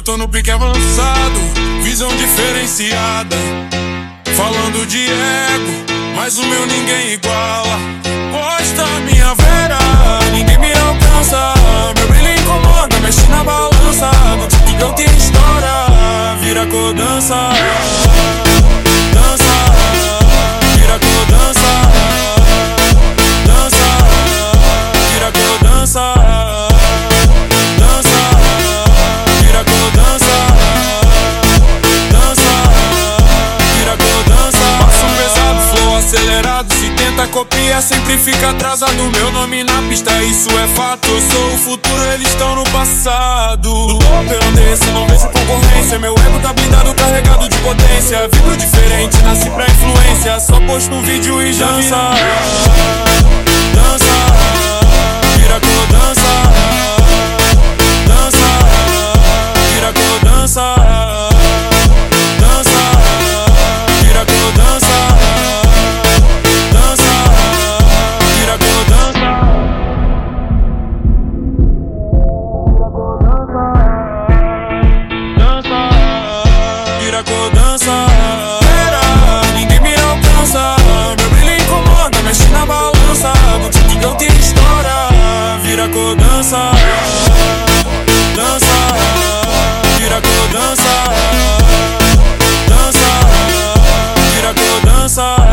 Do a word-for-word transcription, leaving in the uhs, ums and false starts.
Eu tô no pique avançado, visão diferenciada. Falando de ego, mas o meu ninguém iguala. Posta minha vera, ninguém me alcança. Meu brilho incomoda, mexe na balança. No TikTok tem história, vira codança. Dança, vira codança. Dança, vira codança. Dança, vira codança. Dança, vira codança. Passo pesado, flow acelerado. Se tenta copiar, sempre fica atrasado. Meu nome na pista, isso é fato. Eu sou o futuro, eles estão no passado. Do topo eu desço, não vejo concorrência. Meu ego tá blindado, carregado de potência. Vibro diferente, nasci pra influência. Só posto um vídeo e já dança. Dança, vira codança. Dança, vira codança. Dança, vira codança. Dança, vira codança. Dança, vira codança. Era, ninguém me alcança. Meu brilho incomoda, mexe na balança. No TikTok tem história, vira codança. Dança, vira codança. Dança, vira codança.